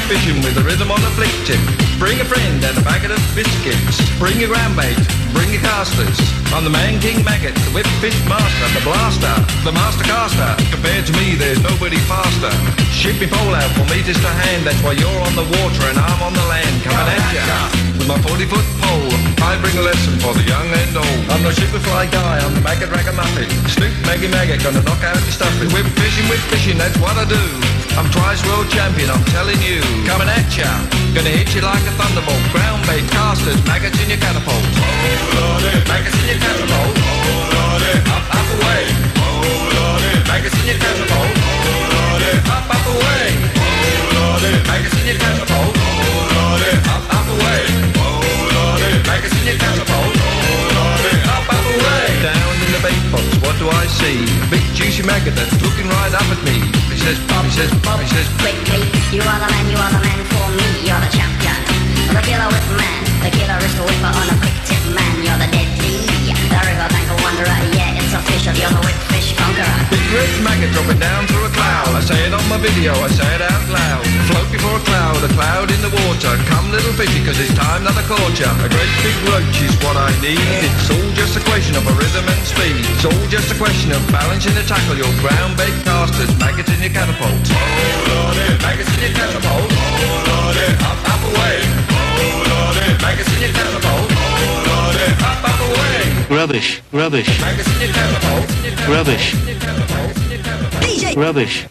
fishing with a rhythm on a flick tip. Bring a friend and a packet of biscuits. Bring your ground bait, bring your casters. I'm the man king maggot, the whip fish master, the blaster, the master caster. Compared to me, there's nobody faster. Ship me pole out for meters to hand. That's why you're on the water and I'm on the land. Coming at ya with my 40-foot pole. I bring a lesson for the young and old. I'm no superfly guy, I'm the maggot ragamuffin. Snoop, Maggie Maggot, gonna knock out your stuffing. Whip fishing, that's what I do. I'm thrice world champion, I'm telling you. Coming at ya, gonna hit you like a thunderbolt. Ground bait, casters, maggots in your catapult. Maggots in your catapult. Up away. Maggots in your catapult. Up away. Maggots in your catapult. Up away. Maggots in your catapult. Up away. Down in the bait box, what do I see? Big juicy maggot that's looking right up at me. He says, Bob, he says, quickly, you are the man for me, you're the champion. The killer whip man, the killer is the whipper on a quick tip man, you're the deadly. The riverbank wanderer, yeah, it's official, you're the whip fish conqueror. Big red maggot dropping down through a cloud. I say it on my video, I say it out loud. Float before a cloud in the water. Come little fishy, cause it's time that I caught ya. A great big roach is what I need. It's all just a question of a rhythm and speed. It's all just a question of balancing the tackle. Your ground bait casters, maggots in your catapult. Maggots in your catapult. Up away. Maggots in your catapult. Up away. Rubbish. Maggots in your catapult. Rubbish. DJ. Rubbish.